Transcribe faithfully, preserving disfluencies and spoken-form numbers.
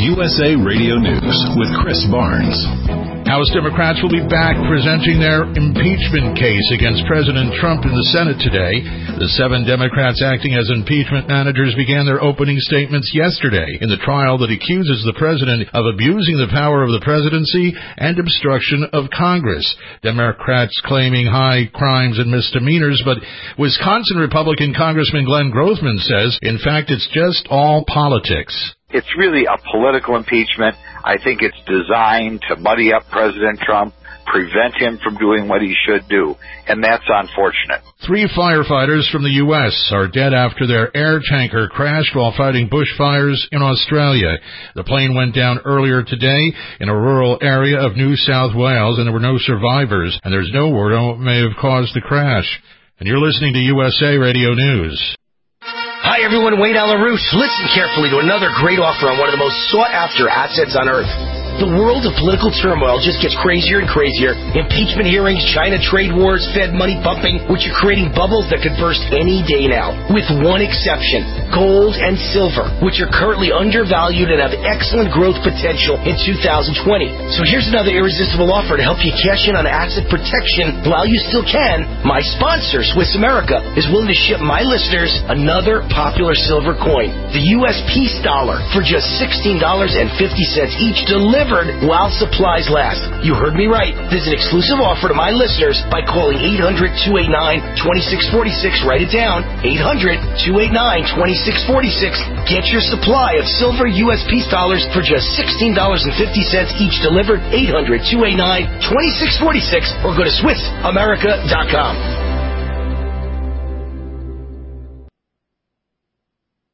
U S A Radio News with Chris Barnes. House Democrats will be back presenting their impeachment case against President Trump in the Senate today. The seven Democrats acting as impeachment managers began their opening statements yesterday in the trial that accuses the president of abusing the power of the presidency and obstruction of Congress. Democrats claiming high crimes and misdemeanors, but Wisconsin Republican Congressman Glenn Grothman says, in fact, it's just all politics. It's really a political impeachment. I think it's designed to muddy up President Trump, prevent him from doing what he should do, and that's unfortunate. Three firefighters from the U S are dead after their air tanker crashed while fighting bushfires in Australia. The plane went down earlier today in a rural area of New South Wales, and there were no survivors, and there's no word on what may have caused the crash. And you're listening to U S A Radio News. Hi, everyone. Wade Alarouche. Listen carefully to another great offer on one of the most sought-after assets on Earth. The world of political turmoil just gets crazier and crazier. Impeachment hearings, China trade wars, Fed money pumping, which are creating bubbles that could burst any day now. With one exception, gold and silver, which are currently undervalued and have excellent growth potential in two thousand twenty. So here's another irresistible offer to help you cash in on asset protection while you still can. My sponsor, Swiss America, is willing to ship my listeners another popular silver coin, the U S Peace Dollar, for just sixteen dollars and fifty cents each, delivered while supplies last. You heard me right. There's an exclusive offer to my listeners by calling eight hundred, two eight nine, two six four six. Write it down. eight hundred, two eight nine, two six four six. Get your supply of silver U S Peace Dollars for just sixteen dollars and fifty cents each, delivered eight hundred, two eight nine, two six four six, or go to Swiss America dot com.